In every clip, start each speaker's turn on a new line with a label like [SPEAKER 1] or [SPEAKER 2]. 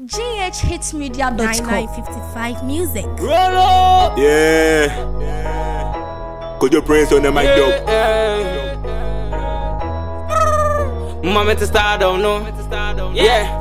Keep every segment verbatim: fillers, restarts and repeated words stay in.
[SPEAKER 1] G H hits media dot com.
[SPEAKER 2] nine nine fifty-five music.
[SPEAKER 3] Roll up!
[SPEAKER 4] Yeah. Could you praise on the mic, though?
[SPEAKER 3] Yeah. Moment to start, don't know. Yeah.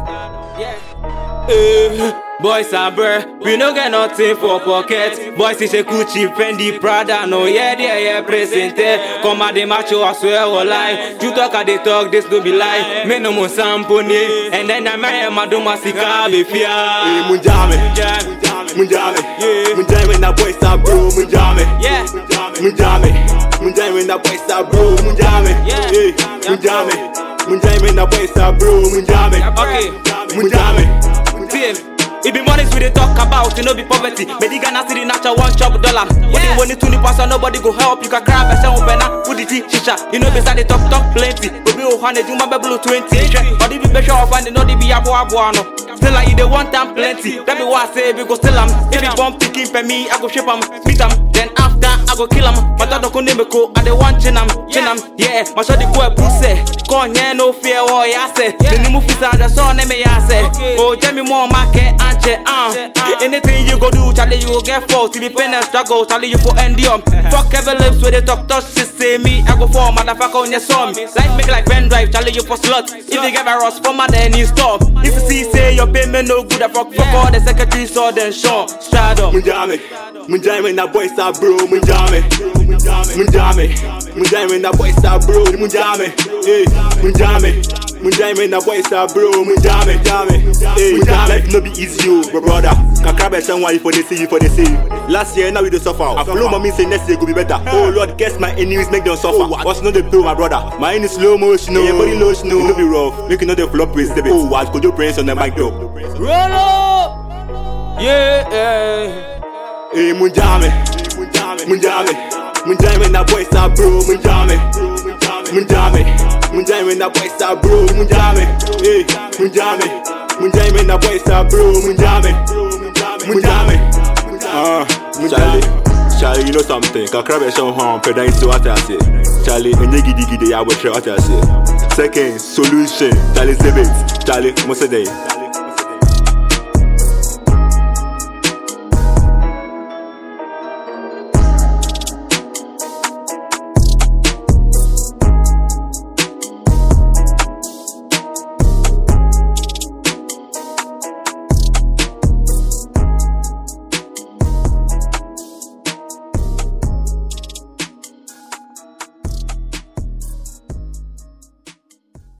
[SPEAKER 3] Yeah. Boys are bruh, we no get nothing for pocket. Boys is a Gucci, Fendi, Prada, no yeah, yeah, yeah, presente. Come at the macho, I swear or lie. You talk at the talk, this no be lie. Me no more sampone, and then I may my domasika be fear.
[SPEAKER 4] Munjame, Munjame, Munjame when that boy start bro, Munjame,
[SPEAKER 3] Yeah,
[SPEAKER 4] Munjame, Munjame when that boy start bro, Munjame,
[SPEAKER 3] Yeah.
[SPEAKER 4] Munjame, Munjame when that boy start bro, Munjame,
[SPEAKER 3] okay.
[SPEAKER 4] Munjame.
[SPEAKER 3] Team. It be money we dey talk about, you know be poverty. But the Ghana city natural one chop dollar. When you want it twenty percent, nobody go help. You can grab a sound penna, put the tea, shisha. You know beside the talk talk plenty. But we oh hundred, you my below twenty. Or the be better off and they know they be abo abo ano. Still like you they want time plenty. That be what I say, we go still am. If you bump picking for me, I go ship am, beat am. Then after I go kill am. But I don't go name ko, I dey want chin am, chin am. Yeah, my shot the go a pussy. Con yeah no fear oh yeah say. The new movie sound the song name yeah say. Oh Jamie more market. Uh. Anything you go do, Charlie, you go get fault. If you pain and struggle, Charlie, you for endium. Fuck every lips with the talk, touch, she say me. I go for motherfucker on your son. Life make like pen drive, Charlie, you for slut. If you get virus from my then you stop. If you see, say your payment no good, I fuck fuck all the secretaries or then show. Straight up.
[SPEAKER 4] Munjame, Munjame when that boy start bro, Munjame, Munjame, Munjame when that boy start bro, Munjame, hey, Munjame, Munjame when that boy start bro, Munjame, hey, Munjame, no be easy you, bro brother. Kakrabe someone you for the see you for the see. Last year now we do suffer. I flow mommy say next year go be better. Oh Lord, guess my enemies make them suffer. What's not the bill, my brother? Mine is slow motion, yeah, body low snow. No be rough, make you know the flop with the oh what could you praise on the mic though?
[SPEAKER 3] Roll up! Yeah, yeah.
[SPEAKER 4] Hey, Munjame, Munjame, Munjame when that boy start bro, Munjame, Munjame, Munjame when that boy start bro, Munjame, hey, Munjame, Munjame when that boy start bro, Munjame, Munjame, ah, Charlie, Charlie, you know something? Kakrabe show home, pedal into what I say. Charlie, and you giddy giddy, I will try what I say. Second solution, Charlie Sibbins, Charlie, most of the day.